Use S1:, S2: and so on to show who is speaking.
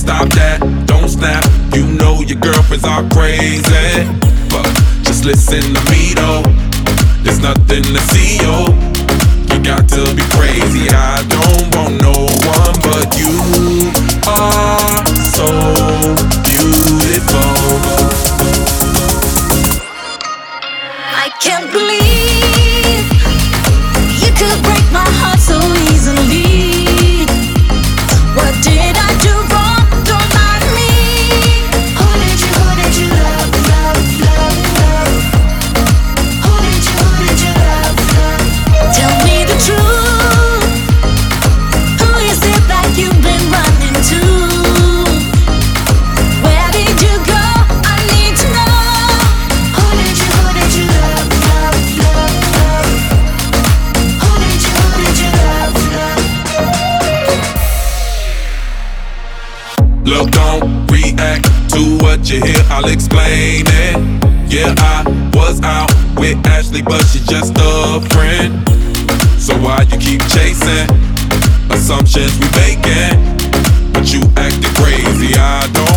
S1: stop that, don't snap. You know your girlfriends are crazy, but just listen to me though. There's nothing to see, yo. You got to be crazy. I don't want no one but you. Are so beautiful.
S2: I can't believe you could break my heart so easily. What did I do wrong? Don't mind me. Who did you love, love, love, love? Who did you love, love? Tell me the truth. Who is it that you've been running to? Where did you go? I need to know. Who did you love, love, love, love? Who did you love, love?
S1: Look, don't react to what you hear, I'll explain it. Yeah, I was out with Ashley, but she's just a friend. So why you keep chasing assumptions we making? But you acting crazy, I don't